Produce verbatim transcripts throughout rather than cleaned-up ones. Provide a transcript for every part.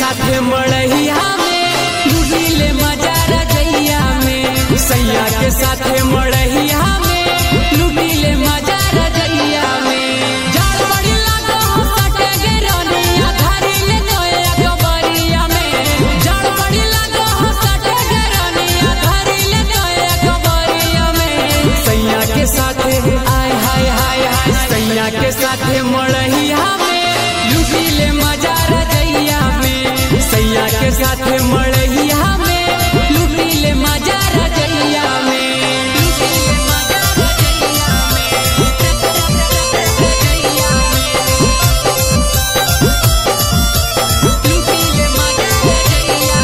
साथे मड़हिया में लुटीले मजा रजैया में। सैया के साथे मड़हिया में लुटीले मजा रजैया में। जाल बड़ी लागो सटे गे रनिया धरिले नोया गबरिया में। जाल बड़ी लागो सटे गे रनिया धरिले नोया गबरिया में। सैया के साथे आय हाय हाय हाय सैया के साथे मड़हिया में लुटीले मजा रजैया में। सैया के साथे मड़हिया में लुटीले मजा रजैया में। लुटीले मजा रजैया में। लुटीले मजा रजैया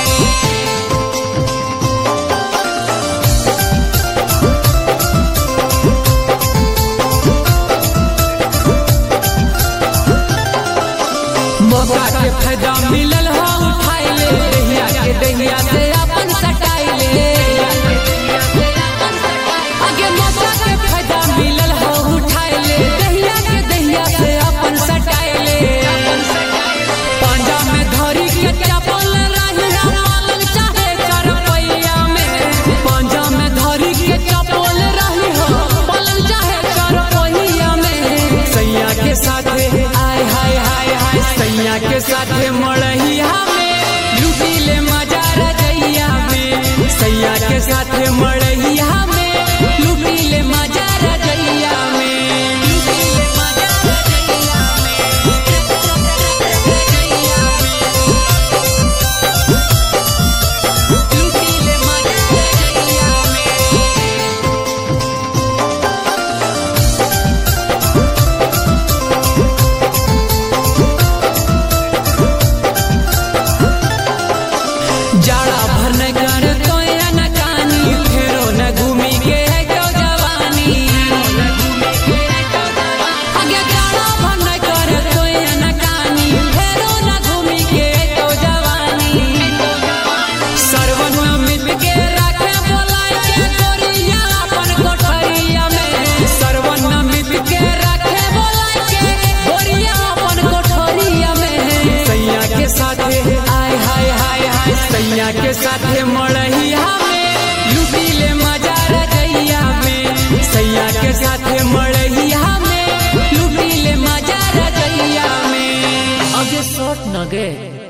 में। मौका के फायदा मिलल हो उठाइले दहिया के दहिया से अपन सटाइले। आगे मौका के फायदा मिलल हो उठाइले दहिया के दहिया से अपन सटाइले। पांजा में धरी के चपल रही पालन चाहे चरपैया में। पांजा में धरी के चपल रही हो पालन चाहे चरपैया में। सैया के साथे आय हाय हाय हाय सैया के साथे मड़हिया में लुटीले मजा रजैया में। सैया के साथे मड़हिया में लुटीले मजा रजैया में। लुटीले मजा रजैया में। लुटीले मजा रजैया में। जाड़ा भर न कर तोया न कानी फेरो न घूमी के है तो जवानी। आगे जाड़ा भर न कर तोया न कानी फेरो न घूमी के है तो जवानी। सरवन मिट के रखे बोलाय के गोरिया अपन कोठरिया में। सरवन मिट के रखे बोलाय के गोरिया अपन कोठरिया में। सैया के साथे आय हाय हाय हाय सैया के साथे मड़हिया में लुटीले मजा रजैया में। सैया के साथे मड़हिया में लुटीले मजा रजैया में। आगे शॉट न गे।